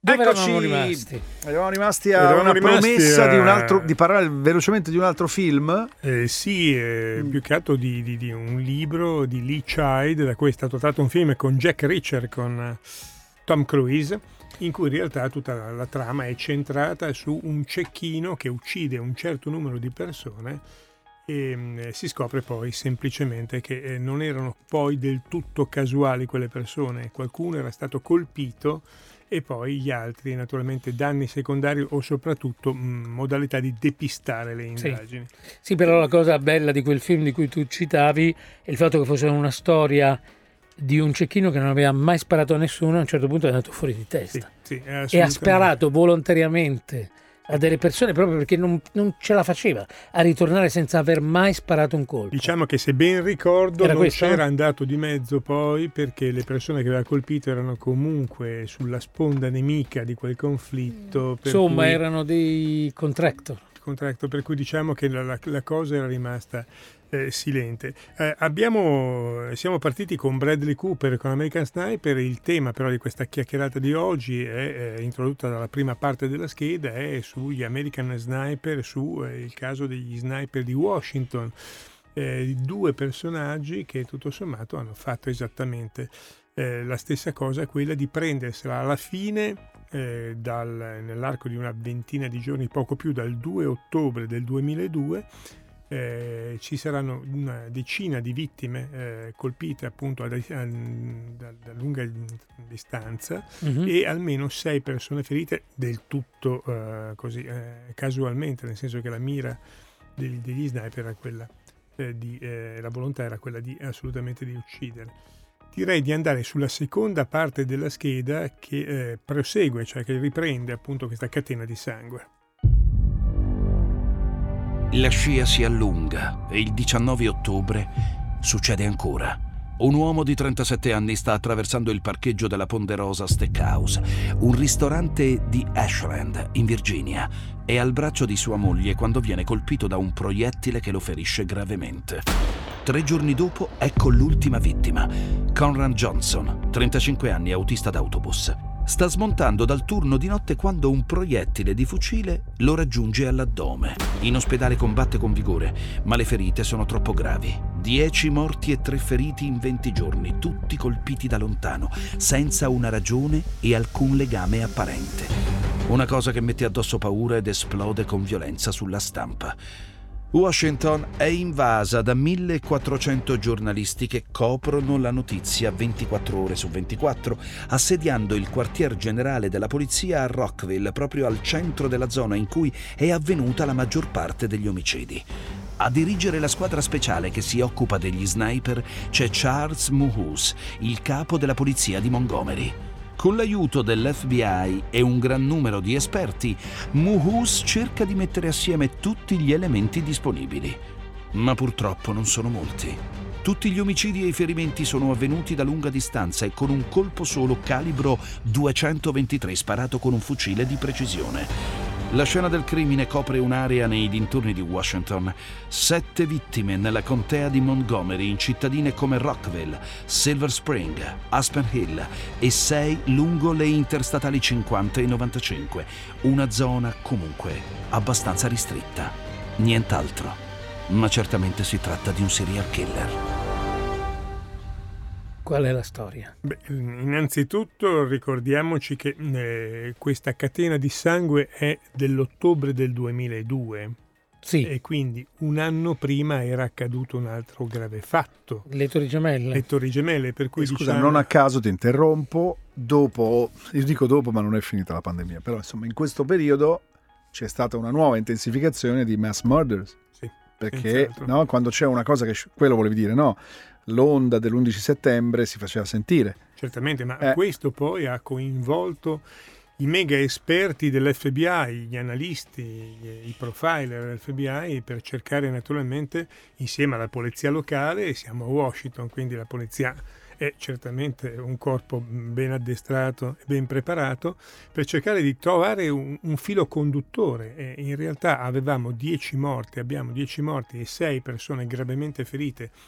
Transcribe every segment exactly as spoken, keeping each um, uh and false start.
Dove Eccoci. eravamo rimasti? Eravamo rimasti a Eravamo una rimasti promessa a- di un altro, di parlare velocemente di un altro film. Eh, sì, eh, Mm. più che altro di, di- di un libro di Lee Child, da cui è stato tratto un film con Jack Reacher, con eh, Tom Cruise, in cui in realtà tutta la, la trama è centrata su un cecchino che uccide un certo numero di persone e mh, si scopre poi semplicemente che eh, non erano poi del tutto casuali quelle persone, qualcuno era stato colpito e poi gli altri naturalmente danni secondari o soprattutto mh, modalità di depistare le Sì. indagini. Sì, però la cosa bella di quel film di cui tu citavi è il fatto che fosse una storia di un cecchino che non aveva mai sparato a nessuno, a un certo punto è andato fuori di testa Sì, sì, e ha assolutamente. sparato volontariamente a delle persone proprio perché non, non ce la faceva a ritornare senza aver mai sparato un colpo. Diciamo che se ben ricordo Era non questo? c'era andato di mezzo poi perché le persone che aveva colpito erano comunque sulla sponda nemica di quel conflitto. Per Insomma, cui, erano dei contractor. contratto, per cui diciamo che la, la- la cosa era rimasta eh, silente. Eh, abbiamo, siamo partiti con Bradley Cooper, con American Sniper. Il tema però di questa chiacchierata di oggi è eh, introdotta dalla prima parte della scheda, è sugli American Sniper, su eh, il caso degli sniper di Washington, eh, due personaggi che tutto sommato hanno fatto esattamente eh, la stessa cosa, quella di prendersela alla fine eh, dal, nell'arco di una ventina di giorni, poco più, dal due ottobre del duemiladue. Eh, ci saranno una decina di vittime eh, colpite appunto a, a, da, da lunga distanza Mhm. e almeno sei persone ferite del tutto eh, così eh, casualmente, nel senso che la mira degli, degli sniper era quella eh, di eh, la volontà era quella di assolutamente di uccidere. Direi di andare sulla seconda parte della scheda che eh, prosegue, cioè che riprende appunto questa catena di sangue. La scia si allunga e il diciannove ottobre succede ancora. Un uomo di trentasette anni sta attraversando il parcheggio della Ponderosa Steakhouse, un ristorante di Ashland, in Virginia. È al braccio di sua moglie quando viene colpito da un proiettile che lo ferisce gravemente. Tre giorni dopo, ecco l'ultima vittima, Conran Johnson, trentacinque anni, autista d'autobus. Sta smontando dal turno di notte quando un proiettile di fucile lo raggiunge all'addome. In ospedale combatte con vigore, ma le ferite sono troppo gravi. Dieci morti e tre feriti in venti giorni, tutti colpiti da lontano, senza una ragione e alcun legame apparente. Una cosa che mette addosso paura ed esplode con violenza sulla stampa. Washington è invasa da millequattrocento giornalisti che coprono la notizia ventiquattro ore su ventiquattro, assediando il quartier generale della polizia a Rockville, proprio al centro della zona in cui è avvenuta la maggior parte degli omicidi. A dirigere la squadra speciale che si occupa degli sniper c'è Charles Muhus, il capo della polizia di Montgomery. Con l'aiuto dell'F B I e un gran numero di esperti, Muhus cerca di mettere assieme tutti gli elementi disponibili. Ma purtroppo non sono molti. Tutti gli omicidi e i ferimenti sono avvenuti da lunga distanza e con un colpo solo calibro duecentoventitré sparato con un fucile di precisione. La scena del crimine copre un'area nei dintorni di Washington. Sette vittime nella contea di Montgomery, in cittadine come Rockville, Silver Spring, Aspen Hill e sei lungo le interstatali cinquanta e novantacinque. Una zona comunque abbastanza ristretta. Nient'altro. Ma certamente si tratta di un serial killer. Qual è la storia? Beh, innanzitutto ricordiamoci che eh, questa catena di sangue è dell'ottobre del duemiladue. Sì, E quindi un anno prima era accaduto un altro grave fatto, le Torri Gemelle. le Torri Gemelle, per cui Eh, Scusa, diciamo, non a caso ti interrompo. Dopo, io dico dopo, ma non è finita la pandemia. Però insomma, in questo periodo c'è stata una nuova intensificazione di mass murders. sì, Perché senz'altro. no, quando c'è una cosa che quello volevi dire, no? L'onda dell'undici settembre si faceva sentire. Certamente, ma Eh. questo poi ha coinvolto i mega esperti dell'F B I, gli analisti, i profiler dell'F B I, per cercare naturalmente, insieme alla polizia locale, e siamo a Washington, quindi la polizia è certamente un corpo ben addestrato e ben preparato, per cercare di trovare un, un filo conduttore. E in realtà avevamo dieci morti, abbiamo dieci morti e sei persone gravemente ferite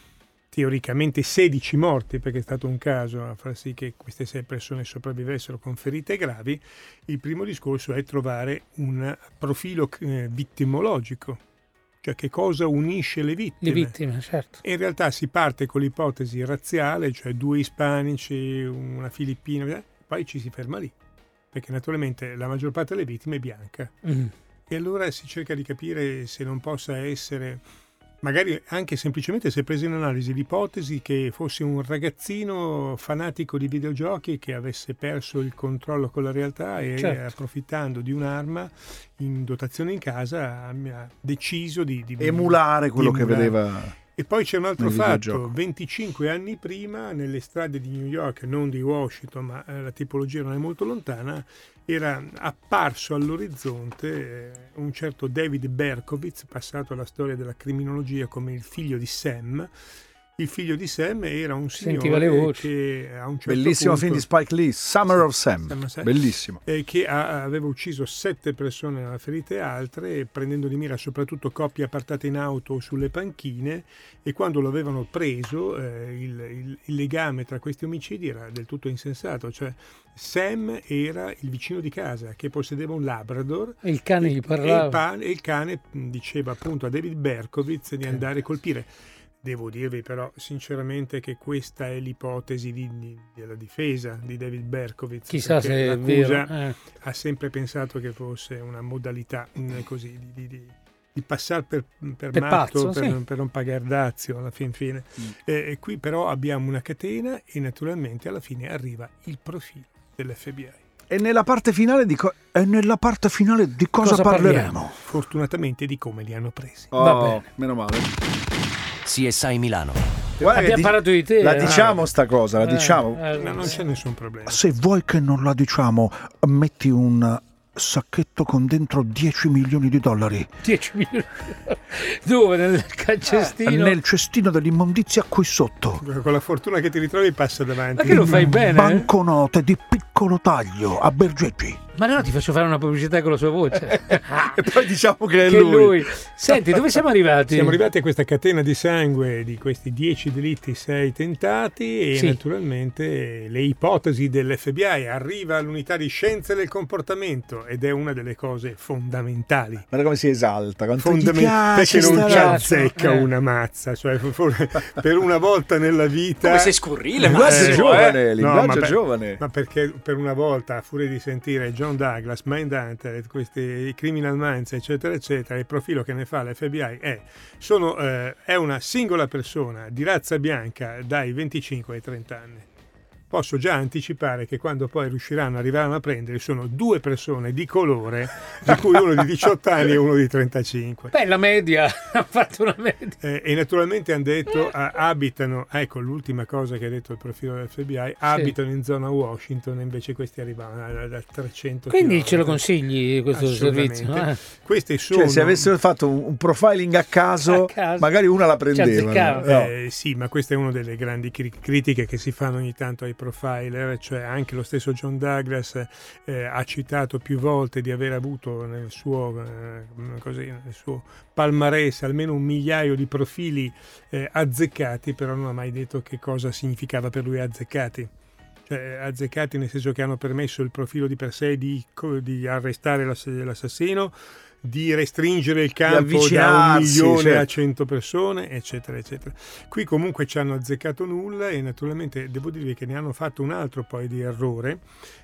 teoricamente sedici morti, perché è stato un caso a far sì che queste sei persone sopravvivessero con ferite gravi. Il primo discorso è trovare un profilo eh, vittimologico, cioè che cosa unisce le vittime. Le vittime, certo. E in realtà si parte con l'ipotesi razziale, cioè due ispanici, una filippina, poi ci si ferma lì, perché naturalmente la maggior parte delle vittime è bianca. Mm. E allora si cerca di capire se non possa essere, magari anche semplicemente si è presa in analisi l'ipotesi che fosse un ragazzino fanatico di videogiochi che avesse perso il controllo con la realtà e certo. approfittando di un'arma in dotazione in casa ha, ha deciso di, di emulare quello di che emulare. vedeva. E poi c'è un altro fatto, venticinque anni prima nelle strade di New York, non di Washington, ma eh, la tipologia non è molto lontana, era apparso all'orizzonte eh, un certo David Berkowitz, passato alla storia della criminologia come il figlio di Sam. Il figlio di Sam era un signore che a un certo bellissimo punto, film di Spike Lee, Summer of Sam, Sam bellissimo, eh, che ha, aveva ucciso sette persone a ferite altre, prendendo di mira soprattutto coppie appartate in auto o sulle panchine, e quando lo avevano preso eh, il, il, il legame tra questi omicidi era del tutto insensato, cioè Sam era il vicino di casa che possedeva un Labrador e il cane gli parlava e il, pan, e il cane diceva appunto a David Berkowitz di andare a colpire. Devo dirvi però sinceramente che questa è l'ipotesi di, di, della difesa di David Berkowitz. Chissà se è vero. Eh. Ha sempre pensato che fosse una modalità così di, di, di, di passare per, per, per matto, pazzo, per, sì. per non pagare dazio alla fin fine. Mm. E, e qui però abbiamo una catena e naturalmente alla fine arriva il profilo dell'F B I. E nella parte finale di, co- e nella parte finale di cosa, cosa parleremo? Parliamo? Fortunatamente di come li hanno presi. Oh, va bene. Meno male. C S I Milano. Guarda abbiamo parlato di te. La eh, diciamo sta cosa, la eh, diciamo. Eh, no, non c'è nessun problema. Se vuoi che non la diciamo, metti un sacchetto con dentro dieci milioni di dollari. dieci milioni? Dove? Nel cestino? Eh, nel cestino dell'immondizia qui sotto. Con la fortuna che ti ritrovi passa davanti. Ma che lo fai bene? Banconote di piccolo taglio a Bergeggi. Ma no, ti faccio fare una pubblicità con la sua voce. E poi diciamo che è che lui. lui. Senti, dove siamo arrivati? Siamo arrivati a questa catena di sangue di questi dieci delitti, sei tentati e sì. naturalmente le ipotesi dell'F B I. Arriva l'unità di scienze del comportamento ed è una delle cose fondamentali. Guarda come si esalta. Fondamentale, perché non ci azzecca eh. una mazza. Cioè, per una volta nella vita... Come sei scurrile, linguaggio eh, giovane, eh. linguaggio no, ma giovane. Per, ma perché per una volta, a furia di sentire John Douglas, Mindhunter, questi Criminal Minds, eccetera, eccetera, il profilo che ne fa l'F B I è, sono, eh, è una singola persona di razza bianca dai venticinque ai trenta anni. Posso già anticipare che quando poi riusciranno, arriveranno a prendere, sono due persone di colore, di cui uno di diciotto anni e uno di trentacinque. Beh, la media, ha fatto una media. Eh, e naturalmente hanno detto, ah, abitano, ecco l'ultima cosa che ha detto il profilo dell'F B I, sì. abitano in zona Washington, invece questi arrivavano da, da trecento Quindi chilometri. Ce lo consigli questo servizio? Eh? Questi sono... Cioè, se avessero fatto un, un profiling a caso, a caso, magari una la prendevano. No. Eh, sì, ma questa è una delle grandi cri- critiche che si fanno ogni tanto ai profiler, cioè anche lo stesso John Douglas eh, ha citato più volte di aver avuto nel suo, eh, così, nel suo palmarès almeno un migliaio di profili eh, azzeccati, però non ha mai detto che cosa significava per lui azzeccati. Cioè, azzeccati nel senso che hanno permesso il profilo di per sé di, di arrestare l'ass- l'assassino, di restringere il campo da un milione certo. a cento persone, eccetera, eccetera. Qui comunque ci hanno azzeccato nulla e naturalmente devo dirvi che ne hanno fatto un altro poi di errore,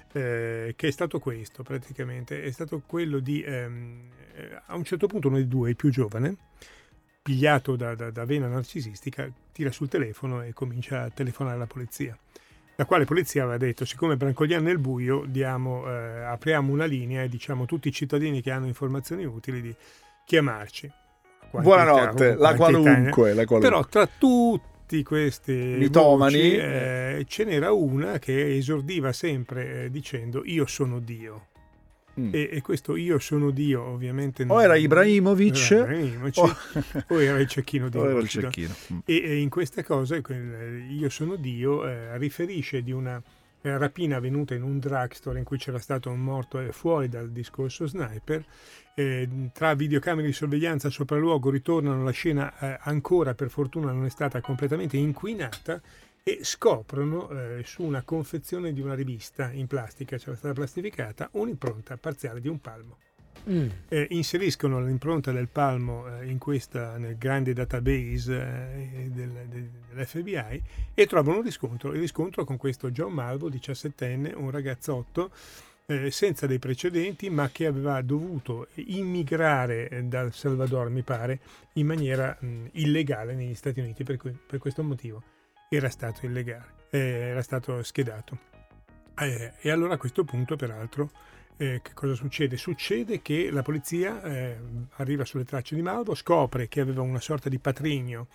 eh, che è stato questo praticamente, è stato quello di, ehm, a un certo punto uno dei due, il più giovane, pigliato da, da, da vena narcisistica, tira sul telefono e comincia a telefonare alla polizia. La quale polizia aveva detto, siccome brancoliamo nel buio, diamo, eh, apriamo una linea e diciamo a tutti i cittadini che hanno informazioni utili di chiamarci. Quantità, Buonanotte, la qualunque, la qualunque. Però tra tutti questi mitomani voci, eh, ce n'era una che esordiva sempre eh, dicendo io sono Dio. Mm. E, e questo io sono Dio ovviamente non, o era Ibrahimovic, era Ibrahimovic o... o era il cecchino di Washington. Mm. E, e in questa cosa io sono Dio eh, riferisce di una eh, rapina avvenuta in un drugstore in cui c'era stato un morto eh, fuori dal discorso sniper. Eh, tra videocamere di sorveglianza sopralluogo ritornano, la scena eh, ancora per fortuna non è stata completamente inquinata, e scoprono eh, su una confezione di una rivista in plastica, c'era stata plastificata, un'impronta parziale di un palmo. Mm. Eh, inseriscono l'impronta del palmo eh, in questa, nel grande database eh, del, del, dell'F B I, e trovano un riscontro, il riscontro con questo John Malvo, diciassettenne, un ragazzotto eh, senza dei precedenti, ma che aveva dovuto immigrare eh, dal Salvador, mi pare, in maniera mh, illegale negli Stati Uniti, per, cui, per questo motivo era stato illegale, eh, era stato schedato. Eh, e allora a questo punto, peraltro, Eh, che cosa succede? Succede che la polizia eh, arriva sulle tracce di Malvo, scopre che aveva una sorta di patrigno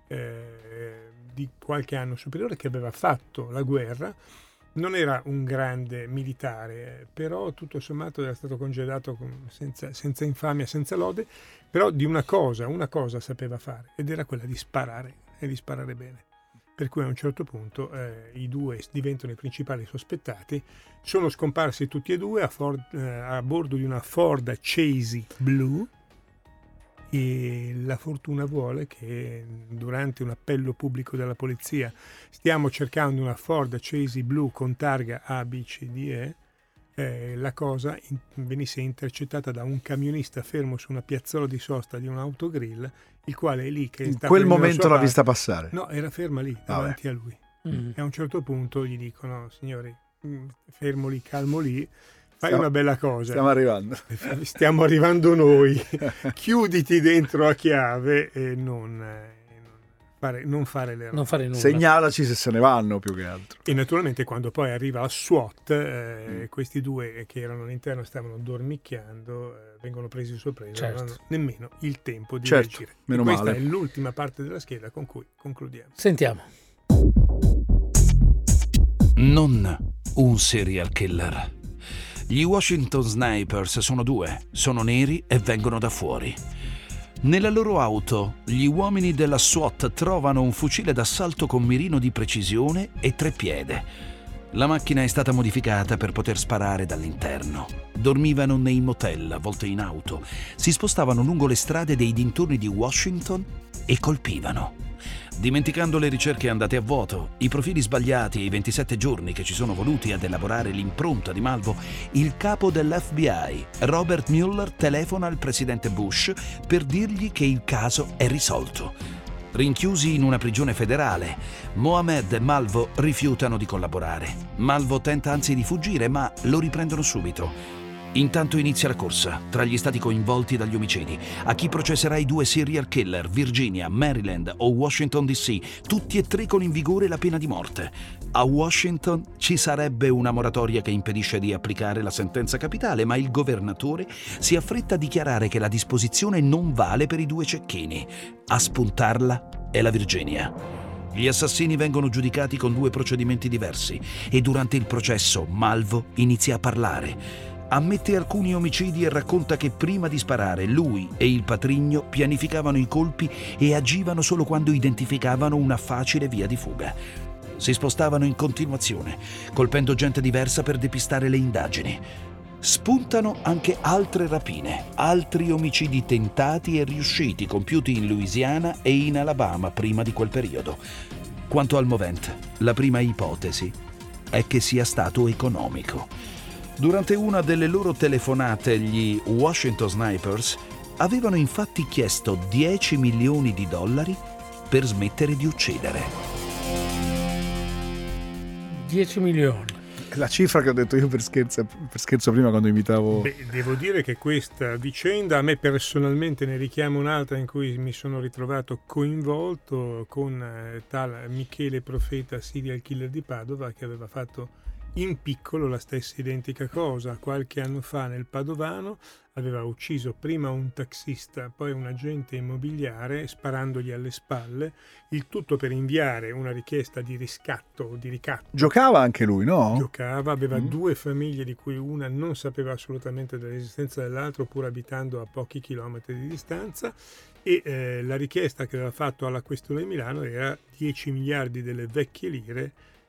eh, di qualche anno superiore, che aveva fatto la guerra, non era un grande militare, però tutto sommato era stato congedato con, senza, senza infamia, senza lode, però di una cosa, una cosa sapeva fare, ed era quella di sparare, e di sparare bene. Per cui a un certo punto eh, i due diventano i principali sospettati, sono scomparsi tutti e due a, Ford, eh, a bordo di una Ford Chasey blu, e la fortuna vuole che durante un appello pubblico della polizia stiamo cercando una Ford Chasey blu con targa A B C D E, eh, la cosa in, venisse intercettata da un camionista fermo su una piazzola di sosta di un autogrill, il quale è lì che in sta quel momento l'ha parte. vista passare. No, era ferma lì davanti Vabbè. a lui. Mm. E a un certo punto gli dicono: signori, fermo lì, calmo lì, fai stiamo, una bella cosa. Stiamo arrivando. Stiamo arrivando noi. Chiuditi dentro a chiave e non, eh, fare, non fare le non fare nulla. Segnalaci se se ne vanno, più che altro. E naturalmente quando poi arriva la SWAT, eh, mm. questi due che erano all'interno stavano dormicchiando, eh, vengono presi di sorpresa, certo. non hanno nemmeno il tempo di certo, reagire. Meno questa male. è l'ultima parte della scheda con cui concludiamo. Sentiamo. Non un serial killer. Gli Washington Snipers sono due, sono neri e vengono da fuori. Nella loro auto, gli uomini della SWAT trovano un fucile d'assalto con mirino di precisione e treppiede. La macchina è stata modificata per poter sparare dall'interno. Dormivano nei motel, a volte in auto, si spostavano lungo le strade dei dintorni di Washington e colpivano. Dimenticando le ricerche andate a vuoto, i profili sbagliati e i ventisette giorni che ci sono voluti ad elaborare l'impronta di Malvo, il capo dell'F B I, Robert Mueller, telefona al presidente Bush per dirgli che il caso è risolto. Rinchiusi in una prigione federale, Mohamed e Malvo rifiutano di collaborare. Malvo tenta anzi di fuggire, ma lo riprendono subito. Intanto inizia la corsa tra gli stati coinvolti dagli omicidi. A chi processerà i due serial killer, Virginia, Maryland o Washington D C, tutti e tre con in vigore la pena di morte. A Washington ci sarebbe una moratoria che impedisce di applicare la sentenza capitale, ma il governatore si affretta a dichiarare che la disposizione non vale per i due cecchini. A spuntarla è la Virginia. Gli assassini vengono giudicati con due procedimenti diversi e durante il processo Malvo inizia a parlare. Ammette alcuni omicidi e racconta che prima di sparare lui e il patrigno pianificavano i colpi e agivano solo quando identificavano una facile via di fuga. Si spostavano in continuazione, colpendo gente diversa per depistare le indagini. Spuntano anche altre rapine, altri omicidi tentati e riusciti compiuti in Louisiana e in Alabama prima di quel periodo. Quanto al movente, la prima ipotesi è che sia stato economico. Durante una delle loro telefonate, gli Washington Snipers avevano infatti chiesto dieci milioni di dollari per smettere di uccidere. dieci milioni. La cifra che ho detto io per scherzo, per scherzo prima quando invitavo... Beh, devo dire che questa vicenda a me personalmente ne richiama un'altra in cui mi sono ritrovato coinvolto con eh, tal Michele Profeta, serial killer di Padova, che aveva fatto in piccolo la stessa identica cosa. Qualche anno fa nel Padovano aveva ucciso prima un taxista, poi un agente immobiliare sparandogli alle spalle, il tutto per inviare una richiesta di riscatto o di ricatto. Giocava anche lui, no? Giocava, aveva Mm. due famiglie di cui una non sapeva assolutamente dell'esistenza dell'altro, pur abitando a pochi chilometri di distanza, e eh, la richiesta che aveva fatto alla Questura di Milano era dieci miliardi delle vecchie lire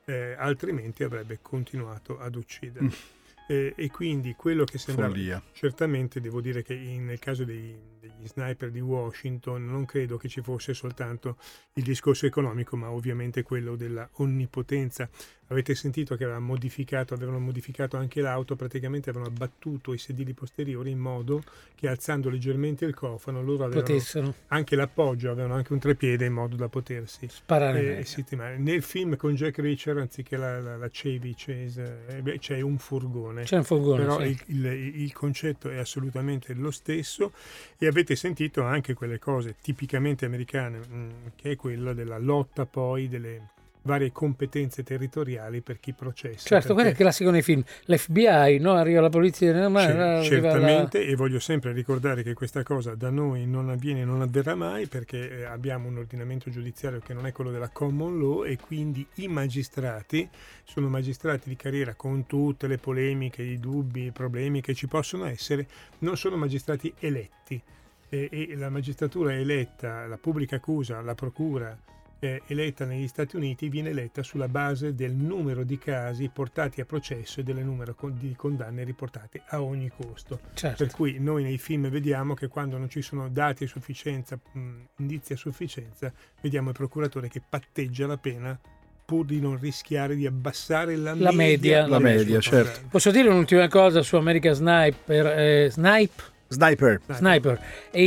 eh, altrimenti avrebbe continuato ad uccidere. Mm. Eh, e quindi quello che sembrava, follia. Certamente devo dire che in, nel caso dei, degli sniper di Washington non credo che ci fosse soltanto il discorso economico, ma ovviamente quello della onnipotenza. Avete sentito che avevano modificato, avevano modificato anche l'auto, praticamente avevano abbattuto i sedili posteriori in modo che alzando leggermente il cofano loro avevano potessero anche l'appoggio, avevano anche un trepiede in modo da potersi sparare. Eh, settimane. Nel film con Jack Reacher, anziché la, la, la Chevy Chase, eh, beh, c'è un furgone. C'è un furgone, però sì. il, il, il concetto è assolutamente lo stesso, e avete sentito anche quelle cose tipicamente americane, mh, che è quella della lotta poi delle varie competenze territoriali per chi processa. Certo, quello è il classico nei film. L'F B I, no? Arriva la polizia, no, C- certamente, la... e voglio sempre ricordare che questa cosa da noi non avviene, non avverrà mai, perché abbiamo un ordinamento giudiziario che non è quello della common law, e quindi i magistrati sono magistrati di carriera, con tutte le polemiche, i dubbi, i problemi che ci possono essere, non sono magistrati eletti, e, e la magistratura eletta, la pubblica accusa, la procura Eh, eletta negli Stati Uniti viene eletta sulla base del numero di casi portati a processo e del numero con- di condanne riportate a ogni costo. Certo. Per cui noi nei film vediamo che quando non ci sono dati a sufficienza, mh, indizi a sufficienza, vediamo il procuratore che patteggia la pena pur di non rischiare di abbassare la, la media. La media, certo. Posso dire un'ultima cosa su American Sniper? Eh, Snipe? Sniper. Sniper.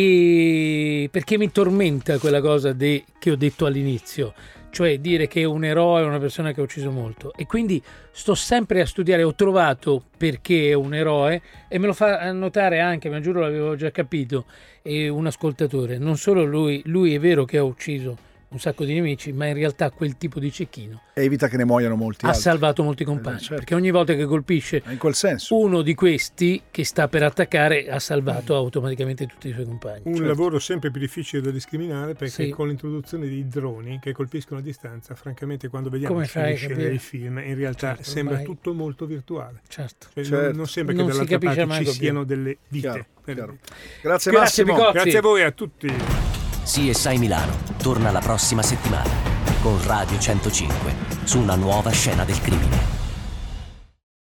E perché mi tormenta quella cosa de, che ho detto all'inizio, cioè dire che un eroe è una persona che ha ucciso molto, e quindi sto sempre a studiare. Ho trovato perché è un eroe, e me lo fa notare anche, ma giuro l'avevo già capito, è un ascoltatore. Non solo lui, lui è vero che ha ucciso un sacco di nemici, ma in realtà quel tipo di cecchino evita che ne muoiano molti ha altri. salvato molti compagni, eh, certo. Perché ogni volta che colpisce in quel senso uno di questi che sta per attaccare ha salvato automaticamente tutti i suoi compagni. Un certo. lavoro sempre più difficile da discriminare, perché Sì. con l'introduzione di droni che colpiscono a distanza, francamente quando vediamo Come le scene capire? dei film in realtà Certo, sembra ormai... tutto molto virtuale. Certo. Cioè, Certo. Non, non sembra Non che si dall'altra capisce parte mai ci così. siano delle vite. Chiaro, per chiaro. vite. Grazie, Grazie, Massimo. Picozzi. Grazie a voi, a tutti. C S I Milano torna la prossima settimana con Radio centocinque su una nuova scena del crimine.